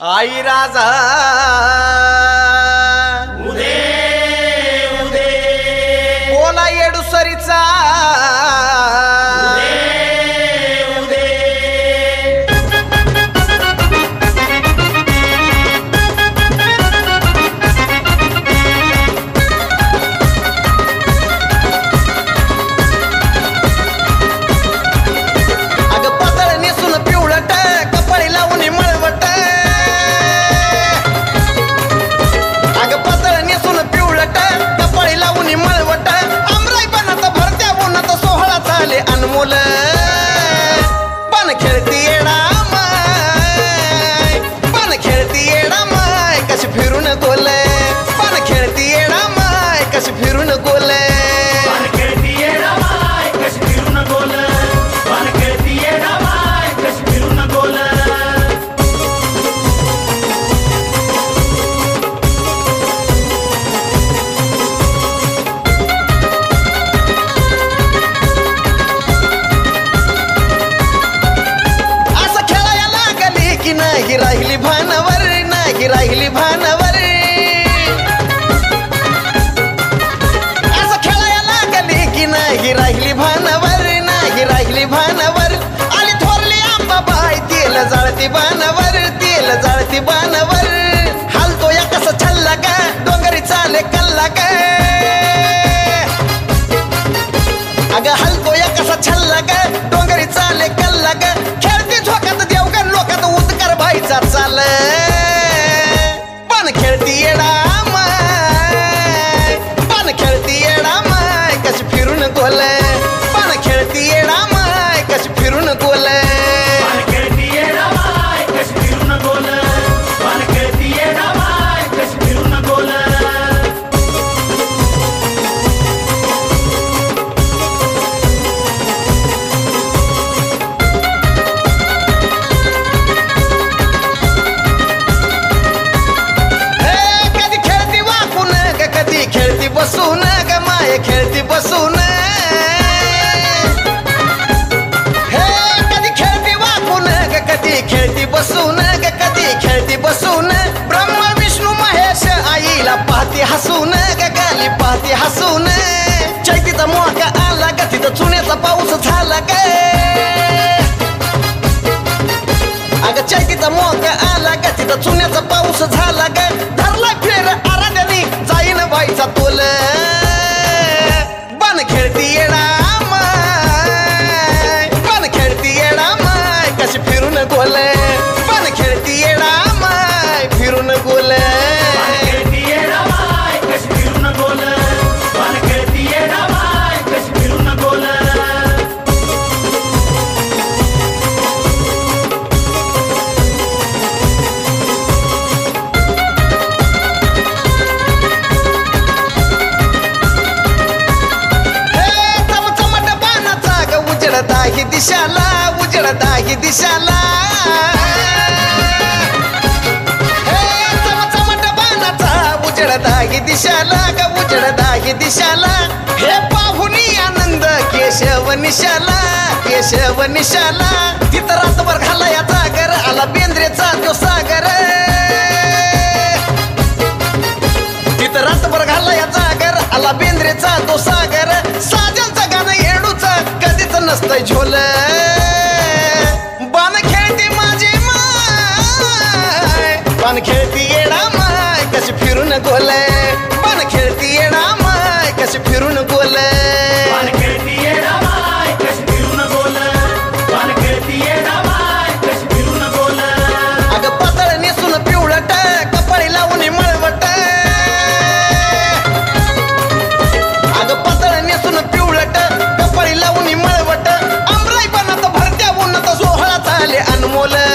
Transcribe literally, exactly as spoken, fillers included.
आई राजा उदे उदे बोला येडुसरीचा उदे अग पातळ नेसून पिवळट कपाळी लावून मळवट अग पातळ नेसून पिवळट कपाळी लावून मळवट आमराई बनात भरत्या उन्हात सोहळा चाले अनमोल पण खेळती येडा माय पण खेळती येडा माय कशी फिरून गोल पण खेळती येडा माय कशी फिरून गोल पान खेळती येडा माय कशी फिरून गोल पान खेळती येडा माय कशी फिरून गोल असं खेळायला लागली की नाही राहिली भानावर नाही राहिली भानावर असं खेळायला लागली की नाही राहिली भानावर नाही राहिली भानावर आली थोरली आंबाबाई तेल जाळती बाणावर तेल जाळती बाणावर हालतो या कसं छल्ला का डोंगरी चाले कल्ला का अगं हलतो या कसा छल्ला का डोंगरी चाले कल्ला का खेळती झोकात देवगण लोकात उदकार भाईचा चाल पण खेळती येडा माय पण खेळती येडा माय कशी फिरून गोल पण खेळती येडा माय कशी फिरून गोल पान खेळती येडा माय कशी फिरून गोल पान खेळती येडा माय कशी फिरून गोल हे कधी खेळती वाकून ग कधी खेळती बसून ग माय खेळती बसून हे कधी खेळती वाकून ग कधी खेळती बसून ग कधी खेळती बसून ब्रह्मा विष्णू महेश आईला पाहती हसून ग गाली पाहती हसून चैतीचा मोका आला ग तिथं चुन्याचा पाऊस झाला ग अगं चैतीचा मोका आला ग तिथं चुन्याचा पाऊस झाला ग धरला फेर आराध्यानी जाईन बाईचा तोल बन खेळती येडा माय बन खेळती येडा माय कशी फिरून गोल बन खेळती येडा माय फिरून गोल पान खेळती येडा माय कशी फिरून गोल पान खेळती येडा माय कशी फिरून गोल हे चमचमट बाणाचा ग उजळत आहे दिशाला उजळत आहे दिशाला हे चमचमट बाणाचा उजळत आहे दिशाला ग उजळत आहे दिशाला हे पाहुनी आनंद केशव निशाला केशव निशाला तिथं रातभर घालाया जागर आला बेंद्रेचा तो सागर तिथं रातभर घालाया जागर आला बेंद्रेचा तो सागर साजलचं गाणं येडूचा कधीच नसतंय झोल बाण खेळती माझी माय बाण खेळती येडा माय कशी फिरून गोल बाण खेळती येडा माय कशी फिरून गोल पान खेळती येडा माय कशी फिरून गोल पान खेळती येडा माय कशी फिरून गोल अगं पातळ नेसून पिवळट कपाळी लावून मळवट अगं पातळ नेसून पिवळट कपाळी लावून मळवट आमराई बनात भरत्या उन्हात सोहळा चाले अनमोल